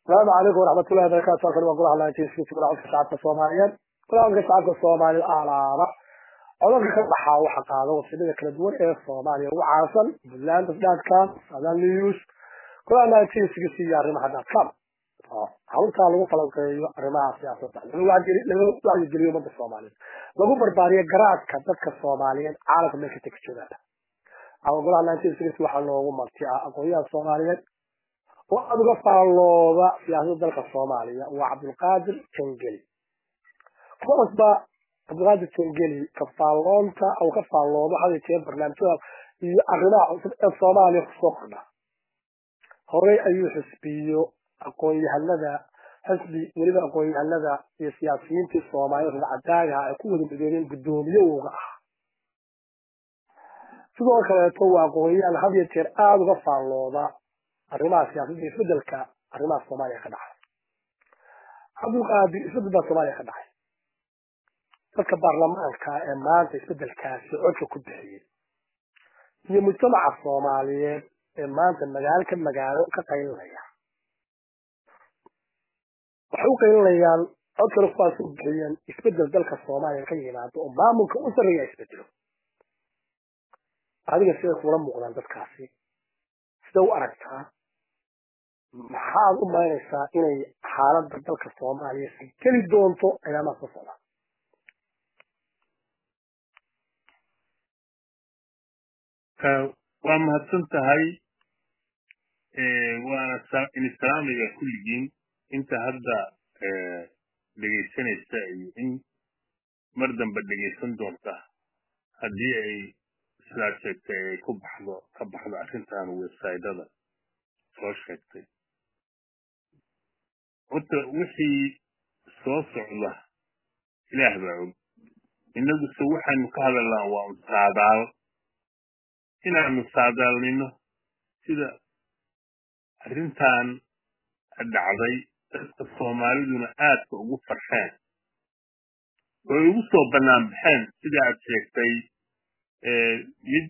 السلام عليكم ورحمة الله وبركاته. أنا أقول الله يجزيك كل عام شعب الصوماليين. كل عام شعب الصومالي الأعلى. أولا كذا حاول حقاله وسيلة كردور الصومالي وعاصل بلاد بلاد كان هذا نيوز. كل عام يجزيك سيارة ما حدا كم. حاول كانوا فلان كيو رماع سياسة. لو واحد يجري يوم الصومالي. لو بربارية جرات كذا كالصوماليين عارف منك تكشفها. أقول الله يجزيك وحنا ومرتي أقوياء الصوماليين. وأبغى فالله في هذا الدرس الصومالية وعبد القادر كنجلي خلاص بقى عبد القادر كنجلي كفالونتا أو كفالله هذا كان برنامجه أغنى الصومالي خصوصنا هوري أي حسبيو أقوي هذا حسبي ولذا أقوي هذا السياسيين في الصومالية في العدالة يكونوا مديرين قدومية وغا سواء كانت هو أقوي أنا هذا يصير أبغى فالله arrimaha siyaasadda isbedelka arrimaha Soomaaliya ka dhacay isbedelka Soomaaliya ka dhacay dadka baarlamaanka ee maanta isbedelkaasi codka ku bixiyay iyo mujtamaca Soomaaliyeed ee maanta magaalo ka qaylinaya waxay u qaylinayaan codka kuwaas u bixiyeen isbedel dalka Soomaaliya ka yimaado oo maamulka u sareeya isbedelo adiga sidoo kula muuqdaan dadkaasi sida u aragtaa maxaad u maynaysaa inay xaaladda dalka Soomaaliya si keli doonto ayaamaha soo socda waa mahadsan tahay waana islaamiga kulligiin inta hadda dhegaysanaysa iyo in mar dambe dhegaysan doonta haddii ay sidaa sheegtay ay ka baxdo arrintan websaydyada soo sheegtay horta wixii soo socda ilaah baa og innaguse waxaynu ka hadalnaa waa saadaal inaanu saadaalnino sida arrintan dhacday dadka Soomaaliduna aadka ugu farxeen oo ugu soo bannaan baxeen sida aad sheegtay mid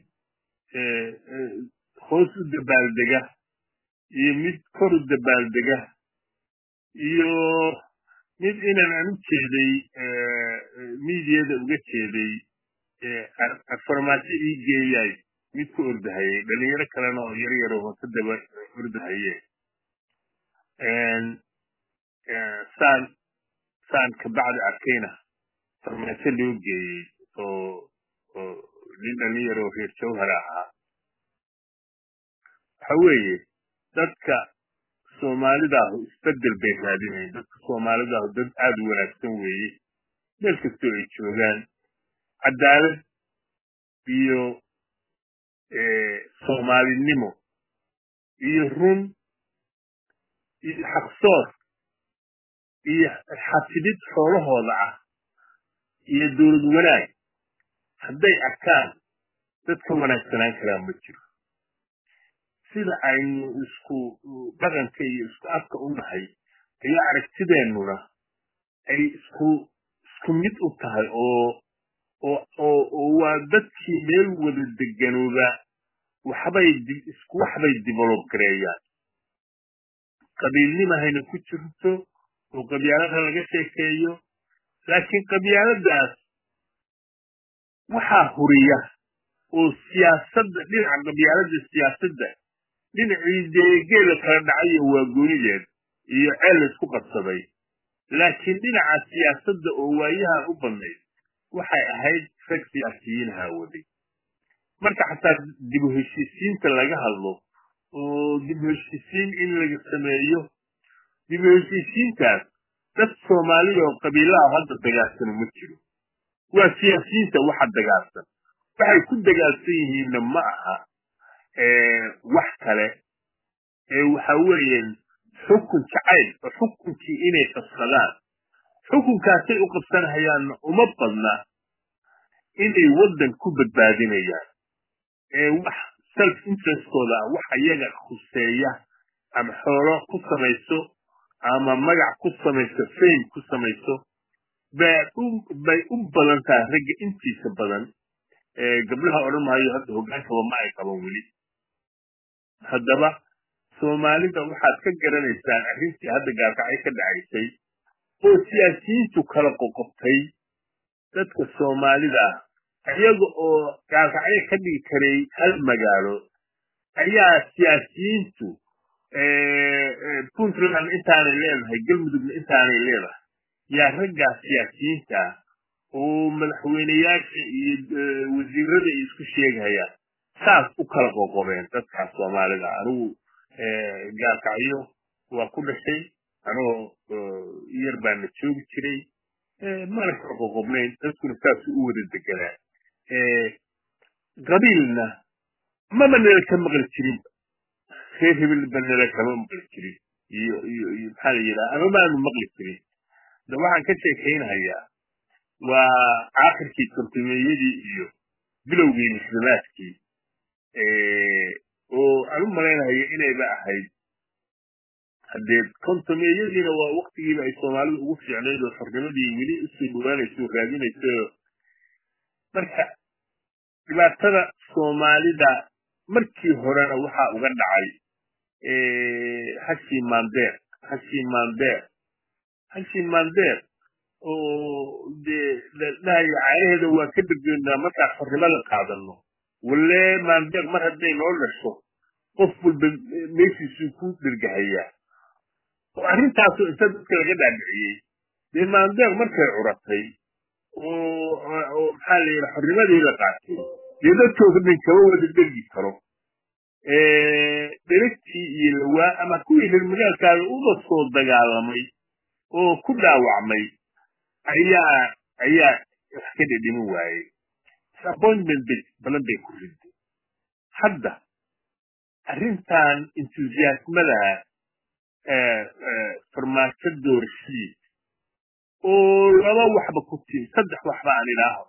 hoos u dabaaldega iyo mid kor u dabaaldega iyo mid inaan u jeeday miidiyada uga jeeday farmaajo ii geeyay mid ku ordahayay dhalinyaro kalena oo yaryar oo ka daba ordahayay saan ka bacdi arkayna farmaajo loo geeyey oo nin dhalinyaro oo reer jawhara ahaa waxa weeye dadka Soomaalidaahu isbedel bay raadinayaan dadka Soomaalidaahu dad aad u wanaagsan weeye meel kastoo ay joogaan cadaalad iyo Soomaalinimo iyo run iyo xaqsoor iyo xasidid xoolahooda ah iyo dowlad wanaag hadday arkaan dadka wanaagsanaan karaa ma jiro sida aynu isku dhaqanka iyo isku afka u nahay ayaa aragtideennuna ay isku mid u tahay oo waa dadkii meel wada deganooba waxbay develop gareeyaan qabiilnimahayna ku jirto oo qabyaalada laga sheekeeyo laakiin qabyaaladaas waxaa huriya oo siyaasadda dhinaca qabyaalada siyaasadda dhinacii deegeeda kala dhacay waa goonideed iyo ceel isku qabsaday laakiin dhinaca siyaasadda oo waayaha u badnayd waxay ahayd rag siyaasiyiin haawaday marka xataa dib u heshiisiinta laga hadlo oo dib u heshiisiin in laga sameeyo dib u heshiisiintaas dad Soomaaliya oo qabiilaha hadda dagaalsan ma jiro waa siyaasiyiinta waxa dagaalsan waxay ku dagaalsan yihiinna ma aha wax kale waxa weeyeen xukun jacayl oo xukunkii inay qabsadaan xukunkaasay u qabsanayaan uma badna inay waddan ku badbaadinayaan wax self interestkooda wax iyaga khuseeya ama xoolo ku samayso ama magac ku samayso fame ku samayso bay u badan tahay ragga intiisa badan gabdhaha odhan maayo hadda hogaankaba ma ay qaban weli haddaba soomaalida waxaad ka garanaysaan arrintii hadda gaalkacay ka dhacaysay oo siyaasiyiintu kala qoqobtay dadka soomaalida iyaga oo gaalkacay ka dhigi karay hal magaalo ayaa siyaasiyiintu puntland intaanay leedahay galmudugna intaanay leedahay yaa raggaa siyaasiyiinta oo madaxweyneyaasha iyo wasiirada isku sheegayaan saas u kala qoqobeen dadkaas soomaalida anigu gaalkacyo waa ku dhashay anoo yar baana joogi jiray mana kala qoqobnayn dadkuna saas u wada deganaa qabiilna maba nala ka maqli jirin reer hebel ba nala kama maqli jirin iyo maxaa la yidhaha ama maanu maqli jirin da waxaan ka sheekaynahayaa waa aakhirkii kontumeeyadii iyo bilowgii muslimaadkii oo aan u malaynayo inayba ahayd haddee kontumeeyadiina waa waktigiiba ay soomaalidu ugu fiicnayd oo xornimadii weli usoo dhawaanayso oo raadinayso marka dhibaatada soomaalida markii horena waxaa uga dhacay hashii maandeer oo dee ladhahayo caanaheeda waa ka dhergeynaa markaan xornimada qaadano walle maandeer mar hadday noo dhasho qof walba meeshiisuu ku dhergahayaa oo arrintaasoo inta dadka laga dhaadhiciyey dee maandeer markay curatay oo maxaa la yidhaha xornimadii la qaatay dee dadkooda dhan kama wada dhergi karo dheragtii iyo lawaa ama kuwii reer magaalkaada uba soo dagaalamay oo ku dhaawacmay ayaa wax ka dhedhimin waayey disappointment badan bay ku riday hadda arrintan enthusiasmada farmaajo doorashadii oo laba waxba ku timi saddex waxba aan idhaaho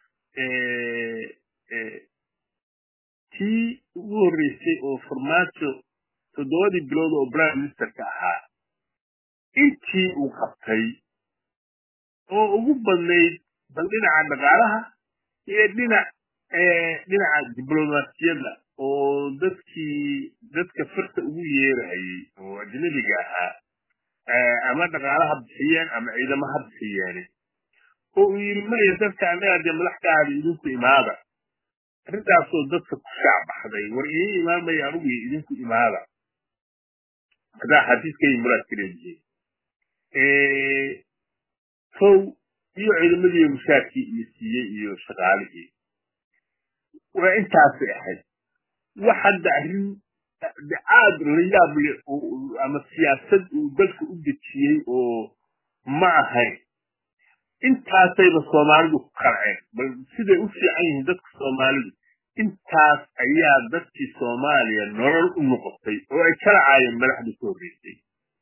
tii ugu horreysay oo farmaajo 7 bilood oo prime ministerka ahaa intii uu qabtay oo ugu badnayd bal dhinaca dhaqaalaha iyo dhinaca diblomaasiyadda oo dadka farta ugu yeerahayay oo ajnabiga ahaa ama dhaqaalaha bixiyeen ama ciidamaha bixiyeen oo uu yidhi maya dadka annaga dee madaxdaada idinku imaada arrintaasoo dadka ku shaacbaxday war ii imaamaya anugu idinku imaada hadaa xadiiskay muraad ka leedihiin kow iyo ciidamadii mushaarkii iyo siiyey iyo shaqaalihii waa intaasay ahayd wax hadda arrin aad la yaab leh ama siyaasad uu dalka u dejiyey oo ma ahayn intaasayba soomaalidu ku qalceen bal siday u fiican yihiin dadka soomaalidu intaas ayaa dadkii soomaaliya nolol u noqotay oo ay kala caayeen madaxda ka horreysay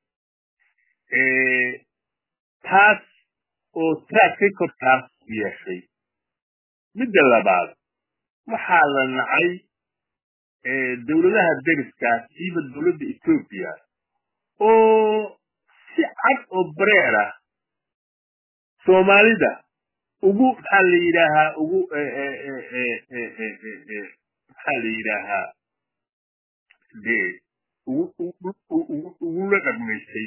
taas oo trackay korkaas yeeshay midda labaad waxaa la nacay dowladaha deriskaas siiba dowladda etoobiya oo si cad oo bareer ah soomaalida ugu maxaa la yidhaahaa dee ugula dhaqmaysay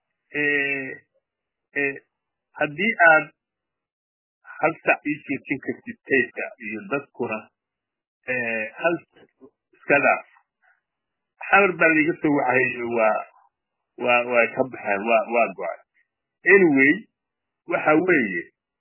haddii aad hal sac ii joojin kartid tayska iyo dadkuna hal iska dhaaf xamar baa laiga soo wacayo waa ka baxeen waa go-ay anyway waxa weeye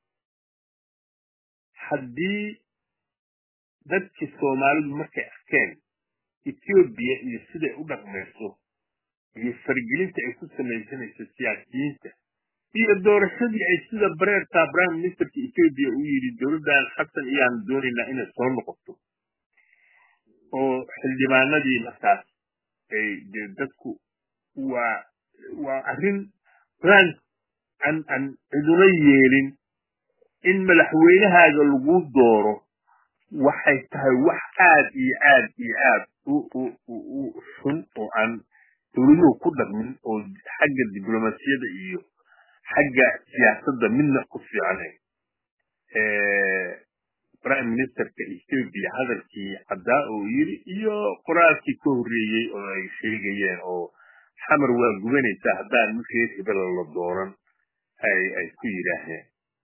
haddii dadkii soomaalidu markay arkeen etoobiya iyo siday u dhaqmayso iyo fargelinta ay ku samaysanayso siyaasiyiinta iyo doorashadii ay sida bareertaa prime ministerka etoobiya uu yidhi dowladdan xasan iyaanu doonaynaa inay soo noqoto oo xildhibaanadii markaas ay dee dadku waa arrin plan aan ciduna yeelin in madaxweynahaaga lagu dooro waxay tahay wax aad iyo aad iyo aad u xun oo aan dowladuhu ku dhaqmin oo xagga diblomaasiyadda iyo xagga siyaasadda midna ku fiicnayn prime ministerka Ethiopia hadalkii caddaa oo yiri iyo qoraalkii ka horreeyay oo ay sheegayeen oo xamar waa gubanaysaa haddaan reer hebel la dooran ay ku yidhaaheen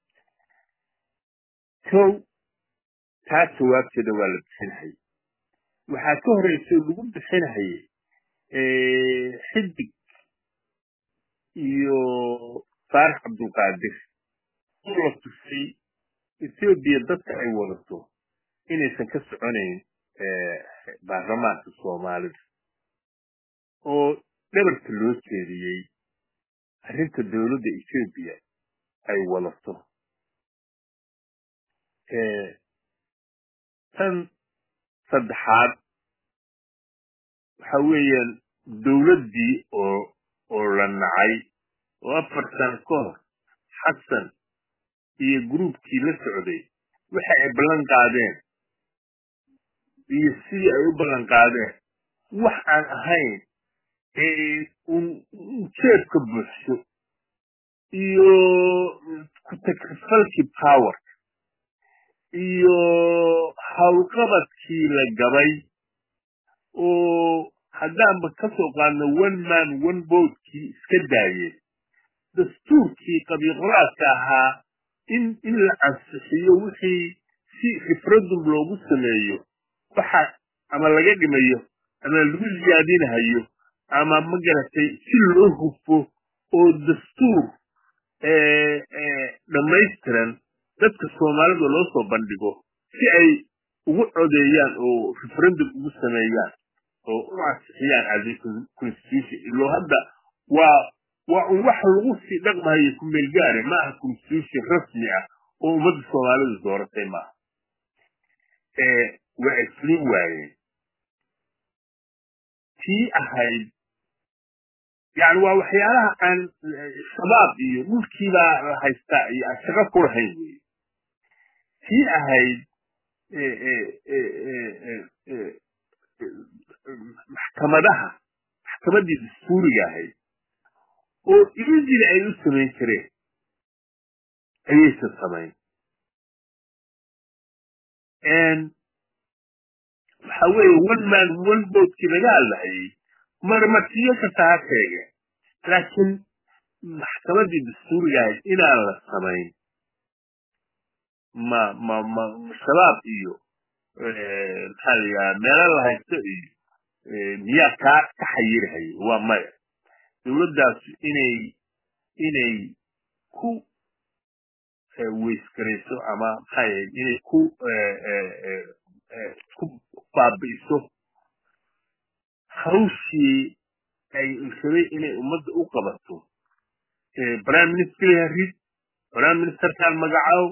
kow taa jawaabteeda waa la bixinayay waxaa ka horreysay lagu bixinayay xidig iyo faarax cabdulqaadir oo la tusay Ethiopia dadka ay wadato inaysan ka soconayn baarlamaanka Soomaalida oo dhabarka loo jeediyey arrinta dowladda Ethiopia ay wadato tan saddexaad waxa weeyaan dowladdii oo la nacay oo 4 sano ka hor xasan iyo groupkii la socday waxa ay ballan qaadeen iyo sidii ay u ballan qaadeen wax aan ahayn jeebka buuxso iyo ku takrifalkii power iyo hawlqabadkii la gabay oo haddaanba ka soo qaadno one man one votekii iska daayeen dastuurkii qabiiqolaadka ahaa in la ansixiyo wixii si referendum loogu sameeyo waxa ama laga dhimayo ama lagu ziyaadinayo ama magaratay si loo hufo oo dastuur dhammaystiran dadka Soomaalida loo soo bandhigo si ay ugu codeeyaan oo referendum ugu sameeyaan oo u ansixiyaan adeeg constitution ilo hadda waa wax lagu sii dhaqmayo ku meel gaar ah maaha constitution rasmi ah oo ummadda Soomaalida dooratay maaha waa isliin waayeen tii ahayd يعني وحيالها عن الشباب يمكن لا هيستا شغل كل هاي في هاي محكمة دي السورية هاي ويجي لأي السمين كريه أي السمين and حوالي one man one vote كده قال هاي مرمتية كتاكية لكن محكمة الدستورية إلى السمين ما شباب إيو الحالية ميلا الله يستوي مياه كحيير هاي وما يولد داس إني كو ويسكريسو أما هاي إني كو بابيسو hawshii ay rabay inay ummadda u qabato prime minister yarid prime minister kan magacaw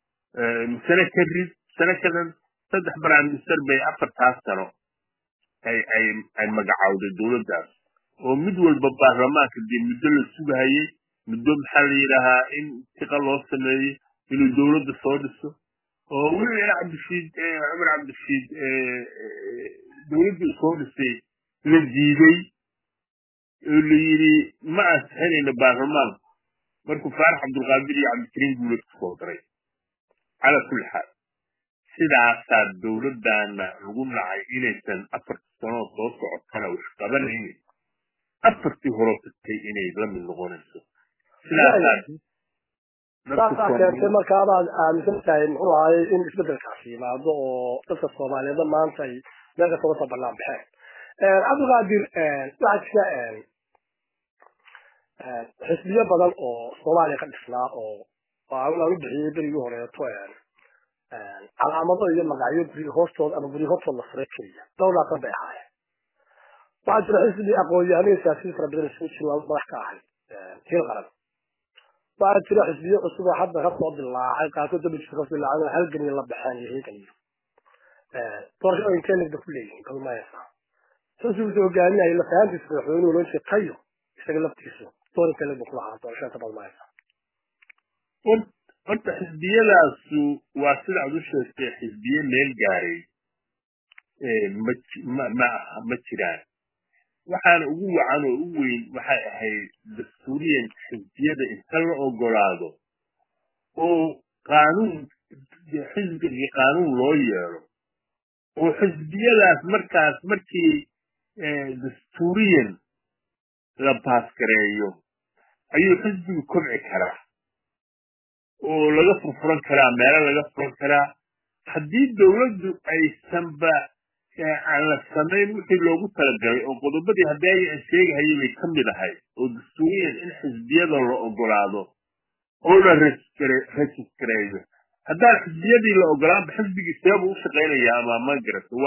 sanadkan saddex prime minister bay 4 sano ay magacawday dowladdaas oo mid walba baarlamaanka dib muddo la sugayay muddo maxaa la yiraahdaa in tiqa loo sameeyo inuu dowladda soo dhiso oo weli Umar Cabdishiid dowladda soo dhisay للجيبي اللي يري ما أسهلين البرلمان مركو فارح عبد القادر عبد الكريم يقول تفضلي على كل حال سيدا عصاد دولة دانا رقوم لعائلة سن أفرت سنوات توسع كانوا وشقبل هيني أفرت هروبتكي إني لم يلغون السوء سيدا عصاد كما كان مثل محور عاي إن إسبدل الكعشي مع ضوء قصة الصومالية ضمان أنتي لا تتوصل بالله بحال عبد القادر بعد شيء حسبية بدل أو صومالي قد إسلام أو وأنا نبحي بري هوري توين على عمضة يوم مقاعد بري هوستول أنا بري هوستول الأفريقية دولة قبل هاي بعد حسبي أقول يعني سياسي فربنا السويتش والمرحكة هاي كل غرض بعد حسبية أسبوع حد غطى الله هاي قاعدة تبي بالله أنا هل قني الله بحاني هيك يعني طرش إن كان الدخولين قبل ما يسمع سوسو جاني إلى فهمت الصحون ولون شقيه يشتغل بتيسو طور كله بقلاها طرشات بالماء قلت حزبية لاسو واصل عدو شوستي حزبية ميل جاري ما تشران وحان أقوى عنه أقوين وحاي دستوريا حزبية إنسان أو قرادو وقانون xisbigii qaanuun loo yeelo oo xisbiyadaas markii dastuuriyan la baasgareeyo ayuu xisbigu kobci karaa oo laga furfuran karaa meelo laga furan karaa haddii dawladdu aysanba aan la samayn wixii loogu talagalay oo qodobadii haddii ay sheegahayay bay ka mid ahay oo dastuuriyan in xisbiyada la ogolaado oo la rejistareeyo haddaan xisbiyadii la ogolaanba xisbigii seebuu u shaqaynayaa ama ma garato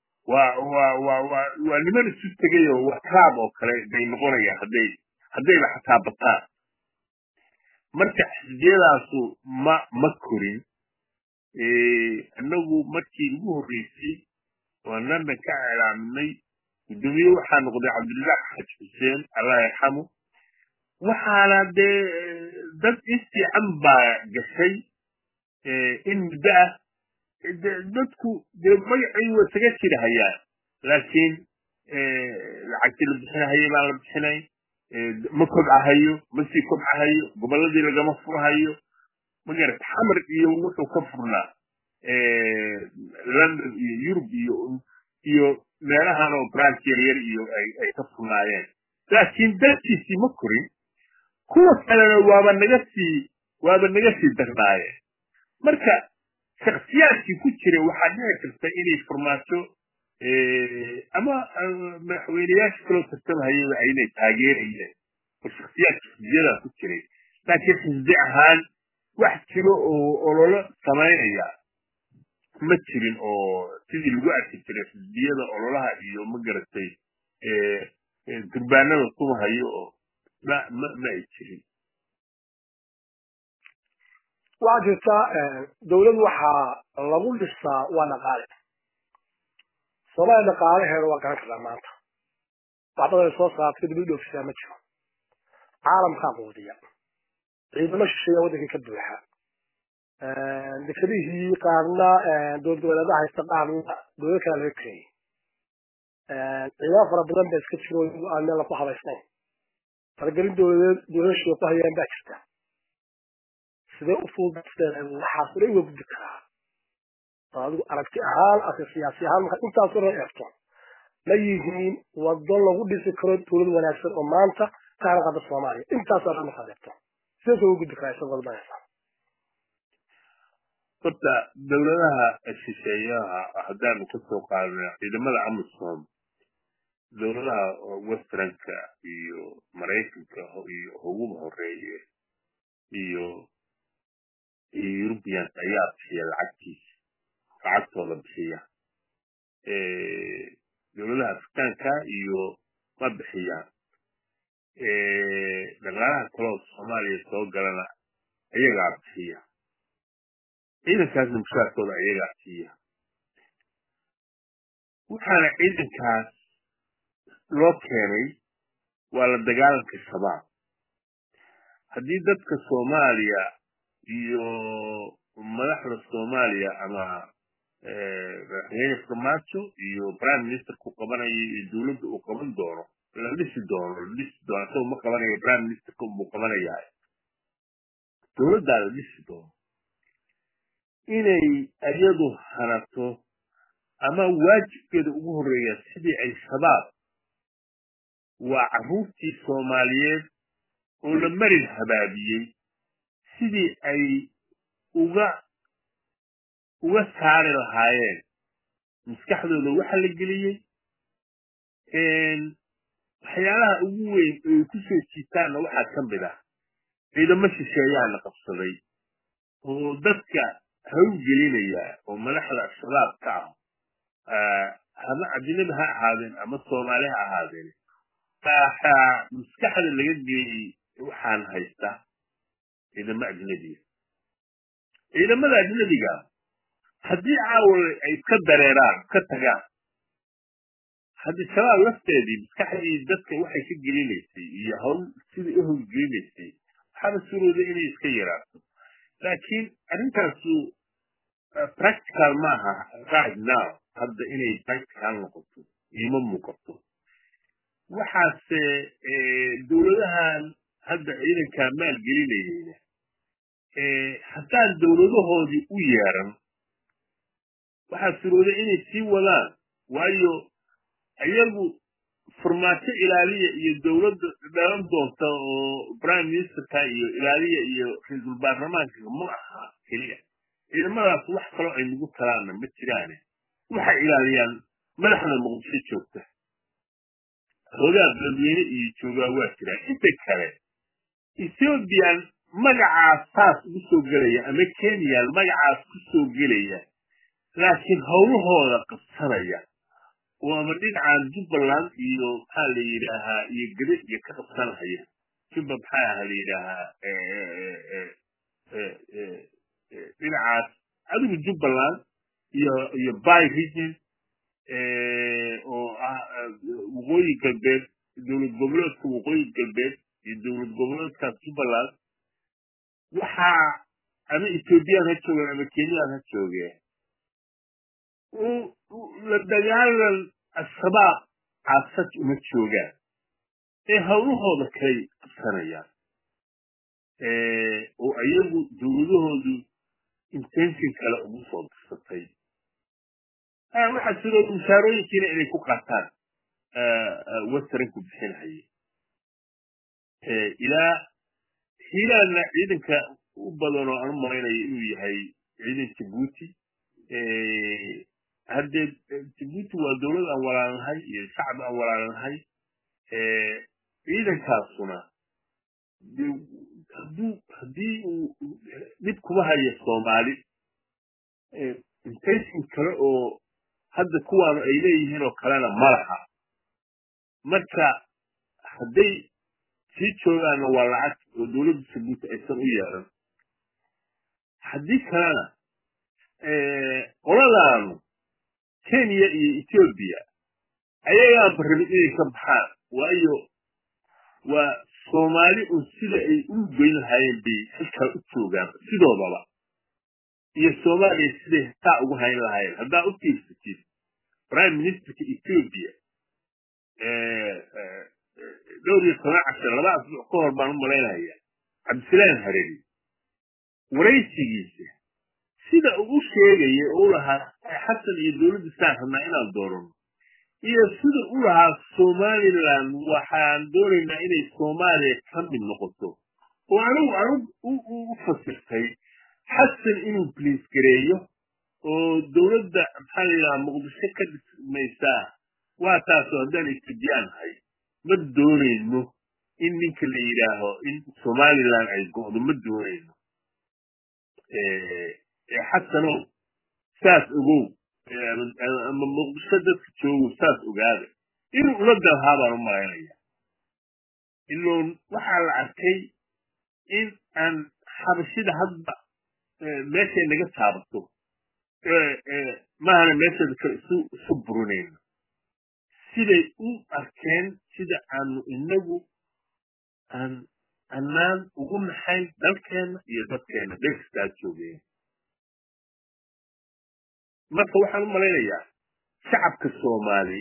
waa niman isu tegay oo wakaab oo kale bay noqonayaan haddayba xataa bataan marka xisbiyadaasu ma korin annagu markii ugu horreysay waa london ka iclaaminay guddoomiye waxaa noqday cabdillah xaj xuseen allah yarxamu waxaana dee dad istiican baa gashay in muddo ah dadku dee magacii waa isaga jirahayaan laakiin lacagtii la bixinahayay baan la bixinay ma kobcahayo ma sii kobcahayo gobolladii lagama furhayo magarata xamar iyo wuxuu ka furnaa london iyo yurub iyo meelahan oo branch yaryar iyo ay ka furnaayeen laakiin dadkiisii ma korin kuwa kalena waaba naga sii darnaayeen marka shaksiyaadkii ku jira waxaa dhici karta inay farmaajo ama madaxweyneyaasha kaloo tartamahayaba aynay taageerayeen oo shaksiyaadka xisbiyadaa ku jiray laakiin xisbi ahaan wax jiro oo ololo samaynaya ma jirin oo sidii lagu arki jiray xisbiyada ololaha iyo ma garatay durbaanada tumahayo oo ma ay jirin waxaa jirta dawlad waxaa lagu dhisaa waa dhaqaale soomaaliya dhaqaalaheeda waa garan kartaa maanta waxbadan ay soo saartay dib u dhoofisaa ma jiro caalamkaa quudiya ciidamo shisheeya waddankii ka buuxa dekadihii qaarna dowlad goboleedaha haysta qaarna dowlad kale laga keeyey ciidamo fara badan baa iska jiro aan meel laku habaysnayn faragelin dowladashiga ku hayaan baa jirta sidee u fuudeen waxaas ula iga gudbi karaa oo adigu aragti ahaan ase siyaasi ahaan marka intaasoo dhan eegto ma yihiin waddo lagu dhisi karo dowlad wanaagsan oo maanta ka halqada soomaaliya intaasoo dhan markaad eegto sidee uga gudbi karaa isagoo dalbanaysa horta dawladaha shisheeyaha haddaanu ka soo qaadana ciidamada amisom dawladaha westernka iyo maraykanka iyo uguba horeeye iyo Europeans ayaa bixiya lacagtooda bixiya dawladaha afrikaanka iyo ma bixiyaan dhaqaalaha kaloo soomaaliya soo galana ayagaa bixiya ciidankaasna mushaarkooda ayagaa siiya waxaana ciidankaas loo keenay waa la dagaalanka shabaab haddii dadka soomaaliya iyo madaxda soomaaliya ama madaxweyne farmaajo iyo prime ministerku qabanayo iyo dawladda uu qaban doono la dhisi doono asagoo ma qabanayo prime ministerka buu qabanayaa dawladdaa la dhisi doono inay iyadu hanato ama waajibkeeda ugu horreeya sidii ay shabaab waa carruurtii soomaaliyeed oo la marin habaabiyey sidii ay uga saari lahaayeen maskaxdooda waxa la geliyey waxyaalaha ugu weyn ay ku soo jiitaanna waxaa ka mid ah ciidamo shisheeyaa la qabsaday oo dadka hawgelinaya oo madaxda shabaab ka ah ama ajnabi ha ahaadeen ama soomaali ha ahaadeen maskaxda laga geeyey waxaan haysta ciidamo ajnabiga ciidamada ajnabiga haddii caawa ay ka dareeraan ka tagaan haddii shabaab lafteedii maskaxdii dadka waxay ka gelinaysay iyo hawl sidai u hawgelinaysay waxaaba surooda inay iska yaraato laakiin arrintaasu practical maaha right now hadda inay practical noqoto iima muuqato waxaase dawladahan hadda ciidankaa maal gelinayeyna haddaan dowladahoodii u yeeran waxaa surooda inay sii wadaan waayo iyagu farmaajo ilaaliya iyo dowladda dhalan doonta oo prime ministerka iyo ilaaliya iyo ra-iisul baarlamaanka ma aha keliya ciidamadaas wax kaloo ay nagu talaana ma jiraane waxay ilaaliyaan madaxda muqdisho joogta hoogaa dadweyne iyo joogaa waa jiraan inta kale ethiopian magacaas saas ugu soo gelaya ama kenyan magacaas ku soo gelaya laakiin howlahooda qabsanaya oo ama dhinacaan jubbaland iyo maxaa la yidhaahaa iyo gede iyo ka qabsanhaya jubba maxaa aha la yidhaahaa dhinacaas adigu jubbaland iyo by region oo ah waqooyi galbeed dowlad goboleedka waqooyi galbeed iyo dowlad goboleedkaas jubbaland waxaa ama ethiopian ha joogeen ama kenyan ha joogeen la dagaalan al-shabaab caasad uma joogaan ee howlahooda kalay qabsanayaan oo iyagu dowladahoodu intention kale ugu soo dirsatay waxaa sidoo mushaarooyinkiina inay ku qaataan westernku bixinhaye ilaa hiilaanna ciidanka u badan oo aan u malaynayo inuu yahay ciidan jabuuti haddee jabuuti waa dowlad aan walaalnahay iyo shacab aan walaalnahay ciidankaasuna haddii uu dhib kuma hayo soomaali intention kale oo hadda kuwaanu ay leeyihiin oo kalena malaha marka hadday sii joogaanna waa lacag oo dowladda jabuuti aysan u yeeran haddii kalena qoladaanu kenya iyo ethiopia ayagaanba rabin inay ka baxaan waayo waa soomaali un sida ay u goyn lahaayeen bay halkaa u joogaan sidoodaba iyo soomaaliya siday hataa ugu hayn lahaayeen haddaa u fiirsatid prime ministerka ethiopia dhowr iyo toban cashar 2 asbuuc ka hor baan u malaynaya cabdisalaan hareri waraysigiisa sida uu sheegaya oo lahaa xasan iyo dowladda saan rabnaa inaan doorano iyo sida uu lahaa somaliland waxaan doonaynaa inay soomaaliya ka mid noqoto oo anigu u fasirtay xasan inuu bliis gareeyo oo dowladda maxaa la yidhaha muqdisho ka dhismaysaa waa taasoo haddaan ethiopian nahay ma doonayno in ninka la yidhaaho in somaliland ay go'do ma doonayno xasanow saas ogow ama muqdisho dadka joogo saas ogaada inuu ula dalhaa baan u malaynaya iloon waxaa la arkay in aan xabashida hadda meeshay naga taabato maahana meesheeda kale isu burinayno siday u arkeen sida aanu inagu annaan ugu naxayn dalkeenna iyo dadkeenna dhegstaa joogeen marka waxaan u malaynayaa shacabka soomaali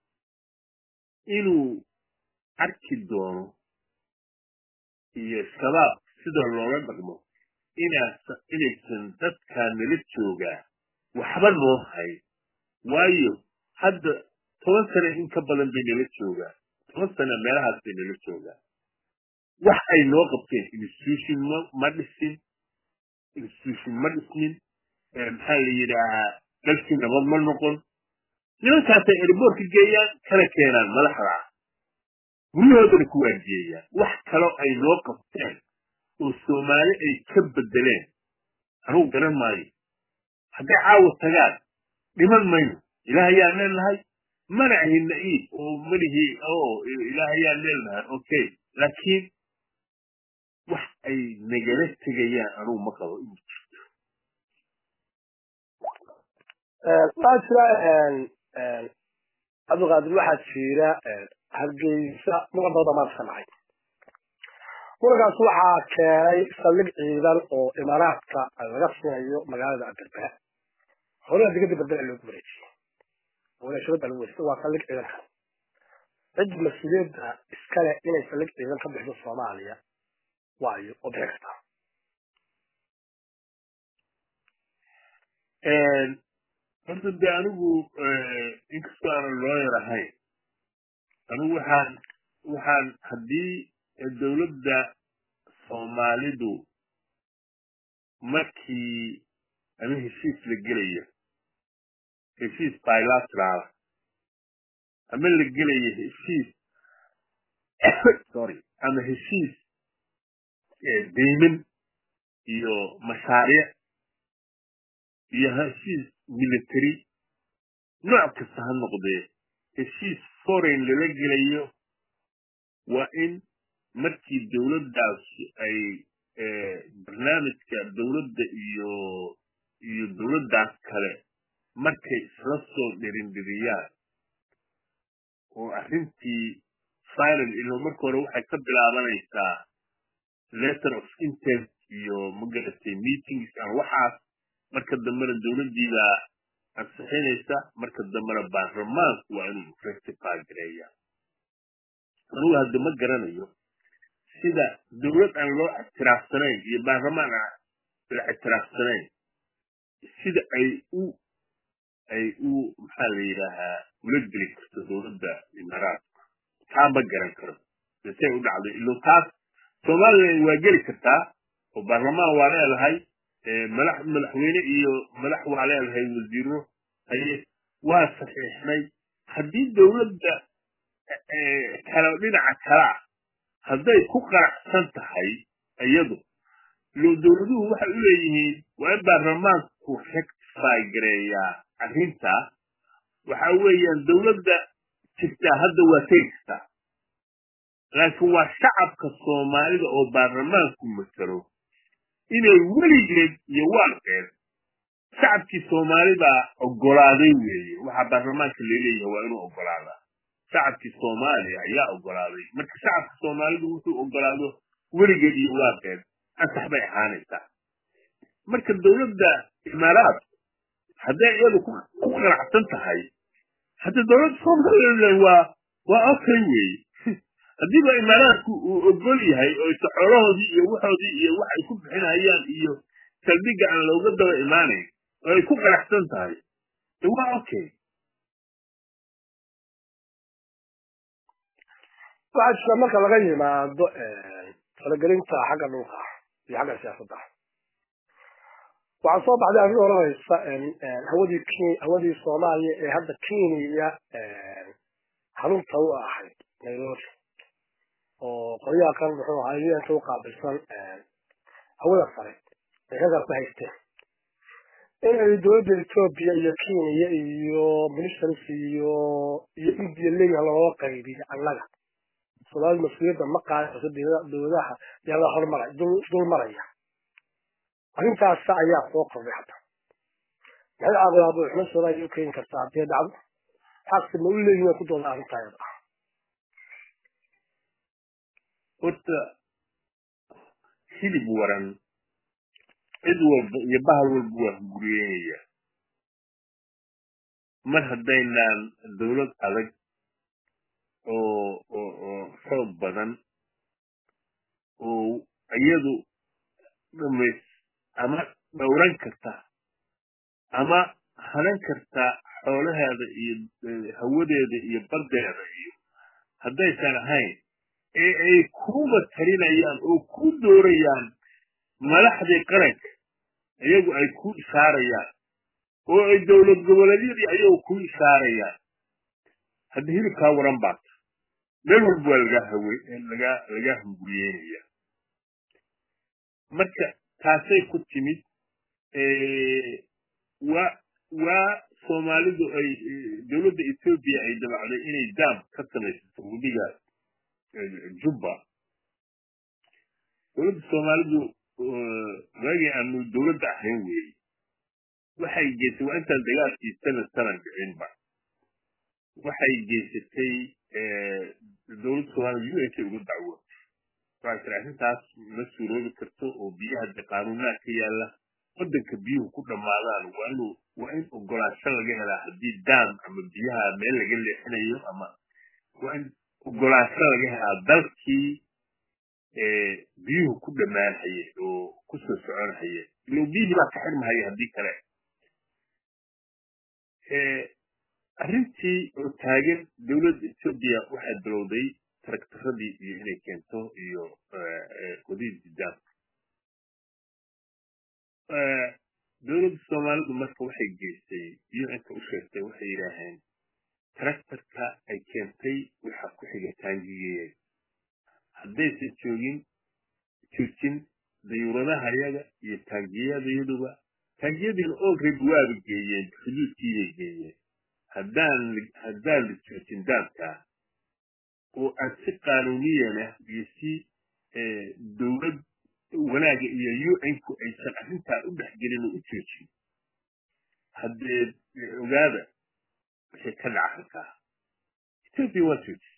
inuu arki doono iyo shabaab sida loola dhaqmo inaysan dadkaa nala joogaa waxba noo hayn waayo hadda 10 sano in ka badan bay nala joogaa 10 sano meelahaas bay nala joogaa wax ay noo qabteen institution ma dhismin maxaa la yidhaahaa dalkii nabad ma noqon nimankaasay airboortka geeyaan kana keenaan madaxda guryahoodana ku waardiyeeyaan wax kaloo ay noo qabteen oo soomaali ay ka bedeleen anugu garan maayo hadday caawa tagaan dhiman mayno ilaahayaan leenahay mana ahin na'iib oo malihii ilaahayaan leenahay okay laakiin wax ay nagala tegayaan anugu ma qabo inuu jirto waxaa jira cabdiqaadir waxaa jira hargeysa muran badan baa sanacay murankaas waxaa keenay saldhig ciidan oo imaaraadka laga sinayo magaalada Aberbera hore digada Berbera loogu wareejiyay wala shirada lagu wareejiyay waa saldhig ciidanka cid mas'uuliyadda iskale inay saldhig ciidan ka bixiso Soomaaliya waayo oo bixista horta de anigu inkastoo aanan lawyer ahayn anigu waxaan haddii dowladda soomaalidu markii ama heshiis la gelayo heshiis bilateral ama la gelayo heshiis sorry ama heshiis deyman iyo mashaariic iyo heshiis military nooc kasta ha noqdee heshiis foreign lala gelayo waa in markii dowladdaas ay barnaamijka dowladda iyo dowladdaas kale markay isla soo dhirindiriyaan oo arrintii final ilo marka hore waxay ka bilaabanaysaa letter of intent iyo magaratay meetings aan waxaas marka dambena dowladdiibaa ansixinaysa marka dambena baarlamaanku waa inuu rectify gareeya anugu hadda ma garanayo sida dowlad aan loo ictiraafsanayn iyo baarlamaan aan la ictiraafsanayn sida ay u maxaa la yidhaahaa ula geli karto dowladda imaaraadka taa ma garan karo say u dhacday ilo taas somalilan waa geli kartaa oo baarlamaan waa leedahay madaxweyne iyo madax waa leedahay wasiiro haye waa saxiixnay haddii dowladda kale dhinaca kalaa hadday ku qaracsan tahay iyadu ilo dowladuhu waxay u leeyihiin waa in baarlamaanku rectify gareeyaa arrintaa waxa weeyaan dowladda jirtaa hadda waa tegi kartaa laakiin waa shacabka soomaalida oo baarlamaanku matalo inay weligeed iyo waaqeed shacabkii soomaalibaa oggolaaday weeye waxaa baarlamaanka laleeyahay waa inuu oggolaadaa shacabkii soomaaliya ayaa oggolaaday marka shacabka soomaalidu wuxuu oggolaado weligeed iyo waaqeed ansax bay ahaanaysaa marka dowladda imaaraadku hadday iyadu ku qanacsan tahay hadda dowladda somalilan waa okay weeye haddiiba imaaraadku uu oggol yahay oo xoolahoodii iyo waxoodii iyo wax ay ku bixinayaan iyo saldhigga aan looga daba imaanayn oo ay ku qanacsan tahay waa okay waxaa jirta marka laga yimaado faragelinta xagga dhulka iyo xagga siyaasadda waxaa soo baxday arrin oranaysa hawadii soomaaliya ee hadda kenya xarunta u ahayd nairobi oo qolyaha kan muxuu ahaa inta u qaabilsan hawada sare ay ka garba haysteen inay dowladda etoobiya iyo kenya iyo ministers iyo india leeyaha looga qaybiyo annaga somaali mas-uuliyadda ma qaadayso dowladaha yaa dul maraya arrintaas ayaa soo kordhay hadda maxay caawilaadu xubno soomaaliya u keeni kartaa haddii dhacdo xaqsi ma u leeyihin way ku doonaa arrintaayada horta hilib waran cid walba iyo bahal walba waa hunguriyeynaya mar haddaynaan dowlad adag oo xoog badan oo iyadu dhamays ama dhowran karta ama hanan karta xoolaheeda iyo hawadeeda iyo bardeeda iyo haddaysan ahayn ee ay kuba talinayaan oo ku doorayaan madaxdii qaranka iyagu ay ku ishaarayaan oo ay dowlad goboleedyadii ayagu ku ishaarayaan hadda hilibkaa waran baata meel walba waa laga hunguriyeynaya marka taasay ku timid waa soomaalidu ay dowladda etoobiya ay dabacday inay daam ka samaysato webiga jubba dowladda soomaalidu waagii aanu dowladda ahayn weeye waxay geysay waa intaan dagaalkii sanad dhicinba waxay geysatay dowladda soomaalida u n k uga dacwo waxay tiri arrintaas ma suuroobi karto oo biyaha de qaanuunaha ka yaala waddanka biyuhu ku dhammaadaan waa in ogolaansho laga helaa haddii daam ama biyaha meel laga leexinayo ama waa in ogolaansho laga helaa dalkii biyuhu ku dhammaanhaye oo kusoo soconhaye ilo biyihii baa ka xirmahaya haddii kale arrintii oo taagan dowladda etoobiya waxay bilowday taraktaradii iyo inay keento iyo wadidii daadka dowladda soomaalidu marka waxay geystay iyo inta u sheegtay waxay yidhaaheen taraktarka ay keentay waxa ku xiga taangigeeda haddaysan joojin dayuuradaha yaga iyo taangiyadayaduba taangiyadiina already waaba geeyeen xuduudkiibay geeyeen haddaan la joojin daadka oo aan si qaanuuniyan ah iyo si dowlad wanaaga iyo un-ku aysan arrintaa u dhexgelin oo u joojin haddee ogaada waxay ka dhaca halkaa etoobiya waa joojis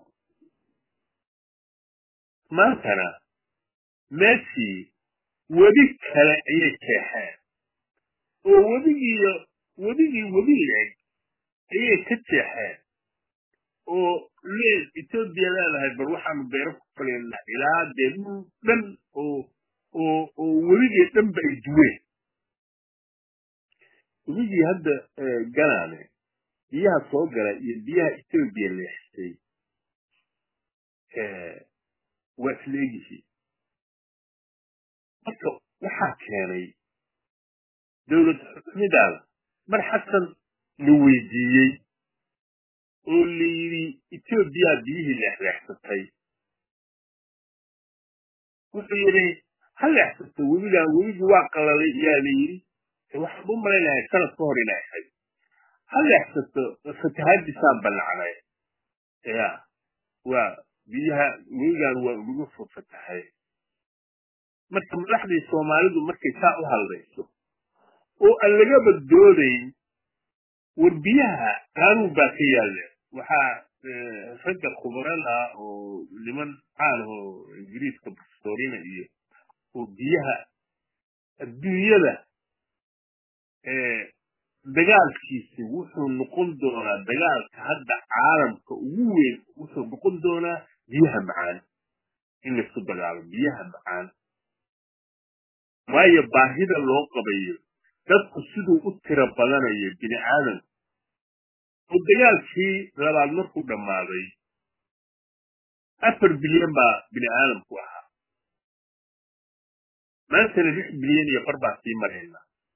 maantana meeshii webi kale ayay jeexeen oo webi leeg ayay ka jeexeen oo etoobiya leedahay bar waxaanu beero ku falaynaa ilaa dee dhul dhan oo weligii dhanba ay duween webigii hadda galaane biyaha soo gala iyo biyaha etoobiya leexsay waa isla egyihiin marka waxaa keenay dowlad xukumidaada mar xasan la weydiiyey oo la yidhi etoobiya biyihii leexleexsatay wuxuu yidhi ha leexsato webigii waa qalalay yaa la yidhi waxaan u malaynahay sanad ka hor inay ahayd ha leexsato fatahaadisaan ballacnay ya waa biyaha webigaan waa ugu fatahay marka madaxdii soomaalidu markay saa u hadlayso oo aan laga badoodayn war biyaha qaanuun baa ka yaalla waxaa ragga khubarada oo niman caan oo ingiriiska professorina iyo oo biyaha adduunyada dagaalkiisi wuxuu noqon doonaa dagaalka hadda caalamka ugu weyn wuxuu noqon doonaa biyaha macaan in laisku dagaalo biyaha macaan waayo baahida loo qabayo dadku siduu u tiro badanayo bini aadan oo dagaalkii labaad markuu dhammaaday 4 bilyan baa bini aadamku ahaa maantana 6 bilyan iyo bar baa sii marayna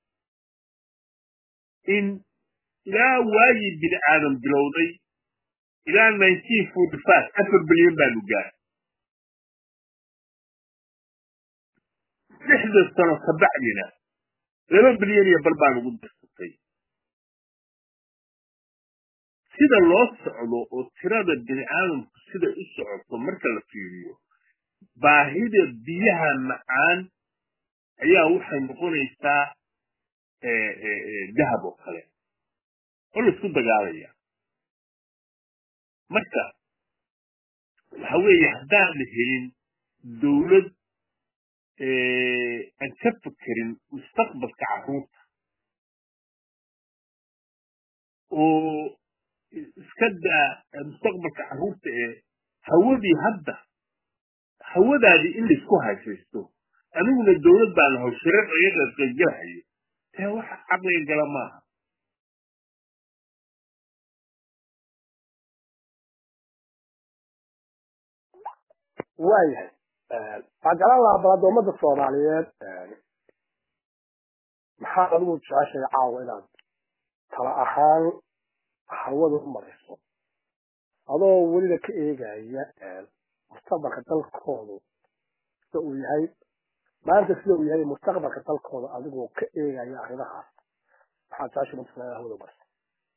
in ilaa waagii bini aadam bilowday ilaa 1945 4 bilyan baanu gaaray 6 sano ka bacdina 2 bilyan iyo bar baan ugu darsatay sida loo socdo oo tirada bini aadamku sida u socoto marka la fiiriyo baahida biyaha macaan ayaa waxay noqonaysaa dahab oo kale oo la isku dagaalaya marka waxa weeye haddaan la helin dowlad aan ka fekerin mustaqbalka carruurta oo iska daa mustaqbalka carruurta hawadii hadda hawadaadii in laisku haysaysto aniguna dowlad baan lahow shirar iga qaybgalahayo tee waxa caqliga gala maaha waayahay waxaan garan lahaa bal addoommada soomaaliyeed maxaa adigu jeceshay caawa inaad tala ahaan hawada u marayso adoo weliba ka eegaya mustaqbalka dalkoodu sida uu yahay maanta sida uu yahay mustaqbalka dalkooda adigoo ka eegaya arrimahaas maxaad jeceshay marka hawada u marayso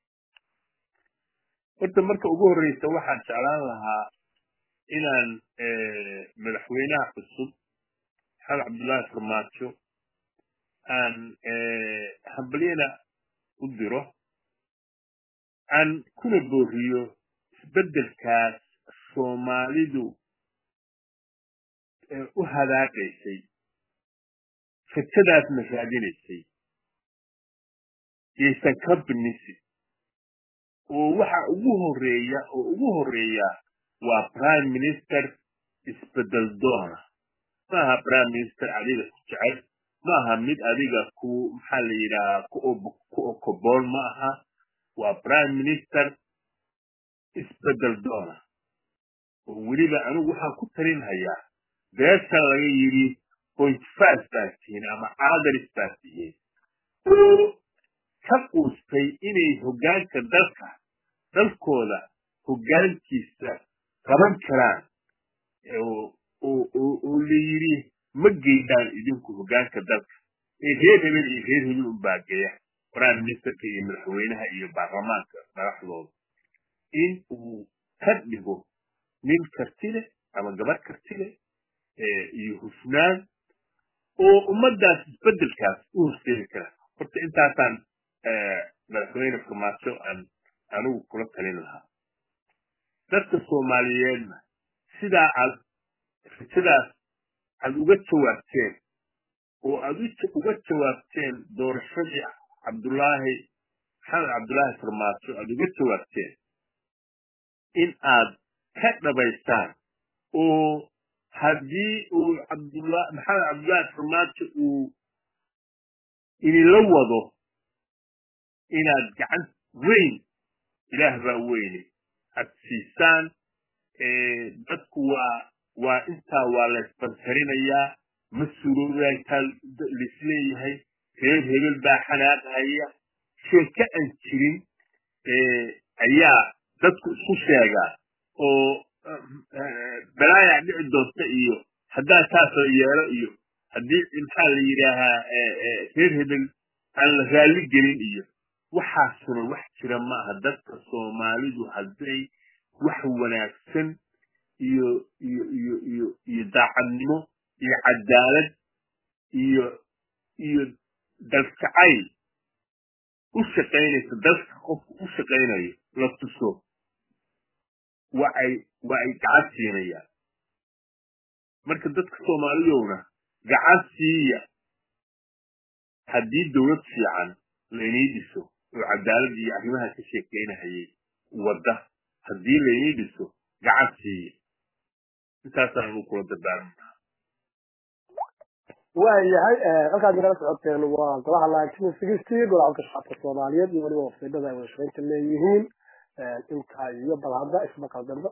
horta marka ugu horreysa waxaan jeclaan lahaa inaan madaxweynaha cusub maxamed cabdullaahi farmaajo aan hambalyana u diro aan kuna booriyo isbeddelkaas soomaalidu u hadaaqaysay fatadaasna raadinaysay yaysan ka binisi oo waxa ugu horeeya waa prime minister isbedel doona maaha prime minister adiga ku jecel maaha mid adiga ku maxaa la yidhahaa ku okoboon ma aha وبرايم مينستر اسبدل دونا وليبا أنا وحا كترين هيا بيسا لغيري point fast باسين أما عادر اسباسيين كقوستي إني هجانك دلكولا هجانكيسا قبان كران واللي يري مجيدان إدنكو هجانك دلك إيه هيدا باقية برايم مينستر كي ملحوينها إيه بارلمانك مرحلوض إن وكدبه من كرتيلة أما قبر كرتيلة يهفنان ومدى تتبدل كاس وستير كاس قلت انت عطان ملحوين فرماتشو أنو كلت لها dadka Soomaaliyeedna sida aad uga jawaabteen oo aad uga jawaabteen doorashadii Maxamed Cabdullaahi Farmaajo aad uga jawaabteen in aad ka dhabaystaan oo haddii uu Maxamed Cabdullaahi Farmaajo uu inila wado inaad gacan weyn ilaah baa weyne أتسيسان دكوا وإنتا والسبنسرينيا مسؤولية الإسلامية هي هي الباحنات هي شركة أنشرين أيا دكوا سوشياجا أو بلا يعني الدوسة إيو حدا تاسو إيو حدي إنسان يراها هي الغالي جرين إيو وحاسن وحشر ما هدفت الصومالي وحزي وحوناكسن يدعمه يعدالة دلسعي وشقيني دلس خوف وشقيني لا تصو وعي قعدتينيا مركز دلس الصوماليونا قعدتيا حديد دولت فيعان لينيدسو وعدالة دي أهمها كشيكين هي وده هدي لينيدسو قعدتي انتاسا نقول الدبان وهي halka jira socodteen waa golaha laakiin sigistii golaha shacabka Soomaaliyeed iyo waliba wafdada ay washaqeynta leeyihiin inta iyo balhada isma qaldan